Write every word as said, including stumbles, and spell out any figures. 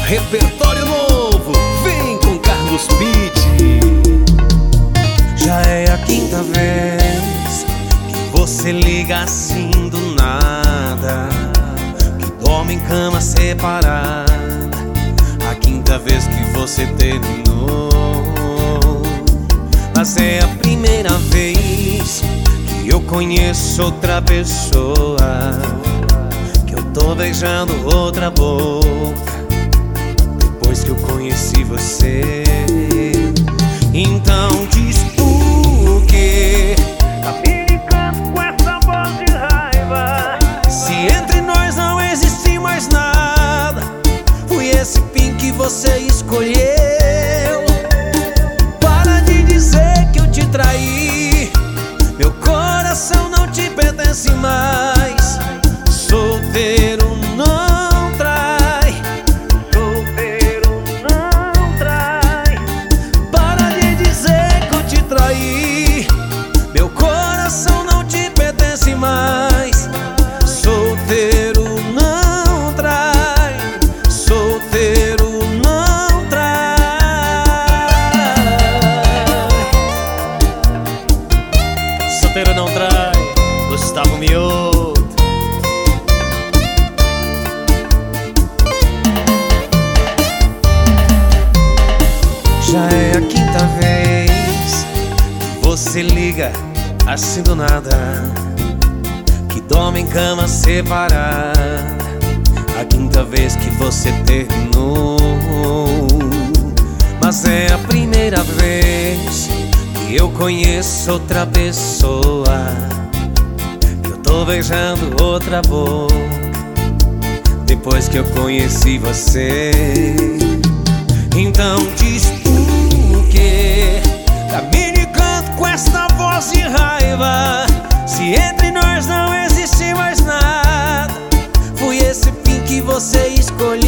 repertório novo, vem com Carlos Pitti. Já é a quinta vez que você liga assim do nada, que dorme em cama separada. A quinta vez que você terminou. Mas é a primeira vez que eu conheço outra pessoa, que eu tô beijando outra boca depois que eu conheci você. Então diz por quê tá me ligando com essa voz de raiva, se entre nós não existe mais nada. Fui esse fim que você escolheu. Para de dizer que eu te traí, meu coração não te pertence mais. Solteiro não trai, solteiro não trai. Para de dizer que eu te traí, meu coração não te pertence mais. Solteiro não trai, solteiro não trai. Solteiro não trai, Gustavo Mioto. Já é a quinta vez que você liga assim do nada, que dorme em cama separada. A quinta vez que você terminou. Mas é a primeira vez que eu conheço outra pessoa, que eu tô beijando outra boca depois que eu conheci você. Então diz por quê tá me ligando com essa voz de raiva, se entre nós não existe mais nada. Fui esse fim que você escolheu.